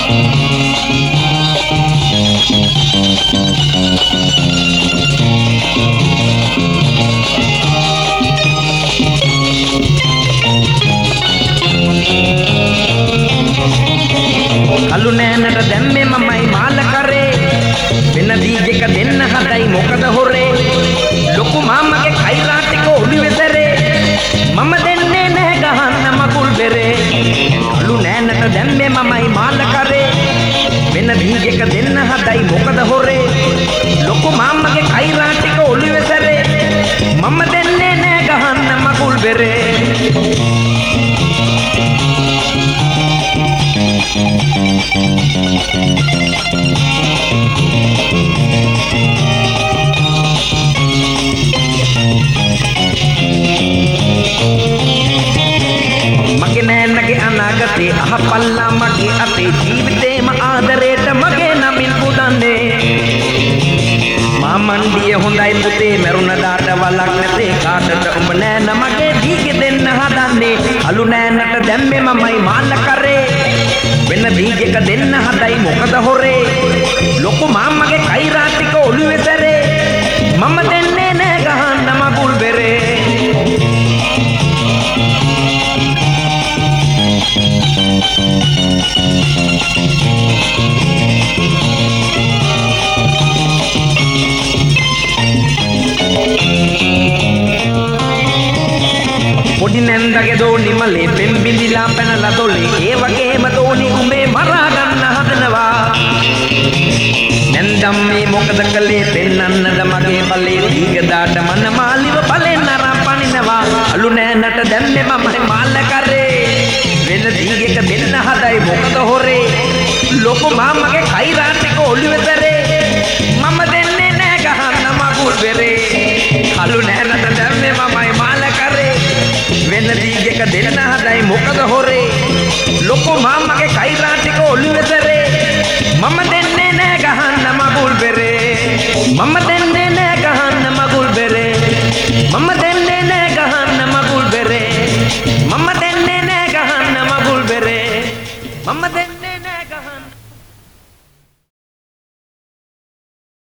කලු නෑනට දැම්මේ මමයි මාල කරේ වෙන දීගෙක දෙන්න හදයි මොකද හොරේ ලොකු මාමගේ කයිරා ටික ඔළුවේ සැරේ මම දෙන්නේ නැහැ ගහන්න මකුල් බෙරේ කලු නෑනට දැම්මේ මමයි මාල කරේ වෙන දීගෙක දෙන්න හදයි මොකද හොරේ ලොකු මාමගේ කයිරා ටික ඔළුවේ සැරේ මම දෙන්නේ නැහැ ගහන්න මකුල් බෙරේ මගේ නෑනගේ අනාගතේ අහපල්ලා මගේ අතේ ජීවිතේම ආදරේට මගේ නමින් පුදන්නේ මාමණ්ඩිය හොඳයි පුතේ මරුණදාට වලක් නැතේ කාටට උඹ නෑන මගේ දීගෙ දෙන්න හදන්නේ අලු නෑනට දැම්මේ මමයි මාල කරේ වෙන දීගෙක දෙන්න හදයි මොකද හොරේ ලොකු මාමගේ කයිරා ටික ඔළුවේ සැරේ මම දෙන්නේ නෑ ගහන්න මකුල් බෙරේ පොඩි නැන්දගේ දෝනි මලේ පෙම් බිඳිලා පැනලා තොලේ ඒ වගේම දෝනි උඹේ මරා ගන්න හදනවා නැන්දම් මේ මොකද කළේ පෙන්නන්නද මගේ බලේ දීගදාට මන මාලිව බලෙන් අරන් පනිනවා අලු නෑනට දැම්මේ මමයි මාල කරේ වෙන දීගෙක දෙන්න හදයි මොකද හොරේ ලොකු මාමගේ කයිරා ටික ඔළුවේ සැරේ මම දෙන්නේ නෑ ගහන්න මකුල් බෙරේ අලු නෑනට දැම්මේ මමයි මාල කරේ වෙන දීගෙක දෙන්න හදයි මොකද හොරේ ලොකු මාමගේ කයිරා ටික ඔළුවේ සැරේ මම දෙන්නේ නෑ ගහන්න මකුල් බෙරේ මම දෙන්නේ